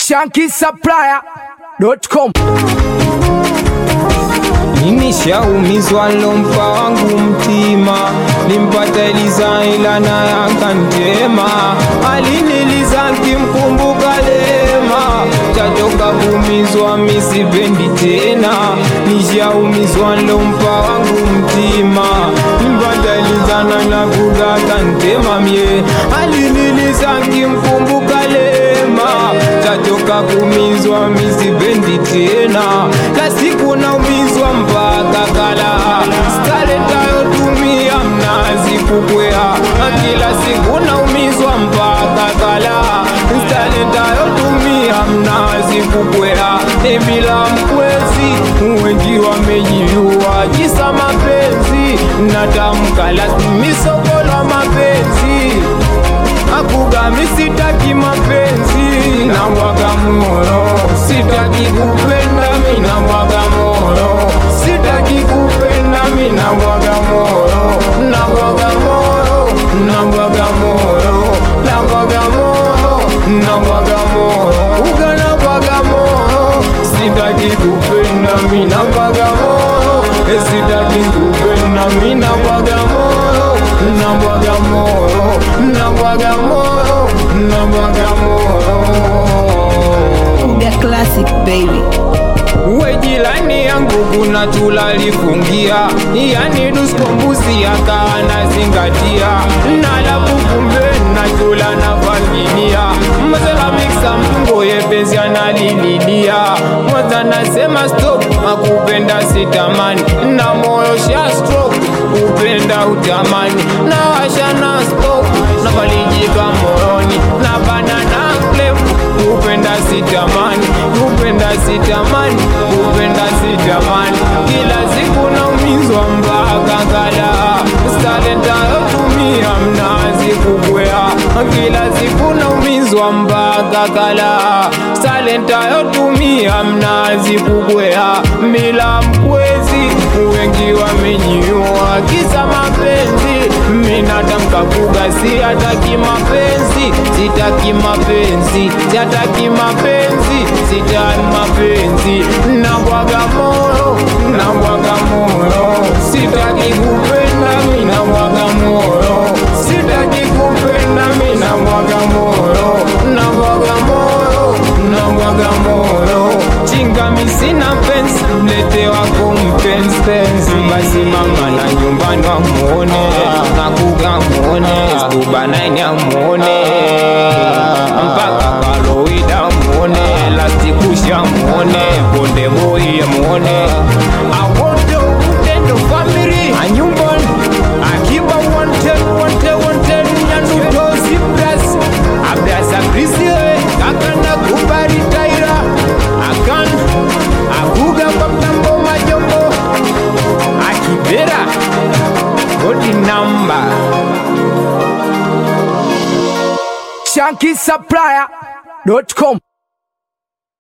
shankisupplier.com. Nishaumizwa lompa wangu mtima, nimpata Eliza ila na yakantema, aliniliza kimkumbuka lema, chachoka kumizwa misipendi tena. Nishaumizwa lompa wangu mtima, nimpata Eliza na yakantema mie, aliniliza kimkumbuka lema, chachoka kumizwa misipendi tena. La siku naumizwa mpaka kala, stare tayotumia mnazi kukwea. Kila siku naumizwa mpaka kala, stare tayotumia mnazi kukwea. Bila mkwezi wengi wamejiua kisa mapenzi, natamka lazimi soko la mapenzi. Akugami sitaki mapenzi, na mwaga moro, sitaki kupenda mina mwaga moro, sitaki kupenda mina mwaga moro, na mwaga moro, na mwaga moro, na mwaga moro, na mwaga moro, ugana mwaga moro, sitaki kupenda mina mwaga moro, sitaki kupenda mina mwaga moro, na mwaga moro, na mwaga moro, na mwaga moro. The classic baby. Wejilani yangu kuna tulalifungia, yani duskombusi akawa nazingatia, nalabu kumbe na tula na familia. Mazela mixa mtungo yepenzi analililia, mwaza nasema stop, makupenda sitamani, na moyo sha stroke, upenda utamani, na washa na stop, na valijika moyoni, na banana flame, upenda sitamani, upenda sitamani, upenda sitamani. Kila siku naumizwa mpaka kala, stalenta yotumia mnazi kukwea. Kila siku naumizwa mpaka kala, stalenta yotumia mnazi kukwea. Mila mkwezi wengi wamenyiua kisa mapenzi, minatamka kugasi hataki mapenzi, sitaki mapenzi, sitaki mapenzi, sitaki mapenzi. Na mwaga moro, na mwaga moro, sitaki kupenda mina mwaga moro, sitaki kupenda mina mwaga moro, na mwaga moro, na mwaga moro. Chingami sina pensi, mlete wako mpenzi. Basi mama na nyumbani wamuone, nakuga muone, stubanaini amuone, mpaka Kalowida muone, Lastikusha muone, Konde Boy muone. Awote ukutendo family anyumbani, Akiba wanted, wanted, wanted, nyanutozi press. Abdasa Chrisie, kakanda kubari taira, akan akuga kwa mtambo majombo, Akibera godi namba. shankisupplier.com.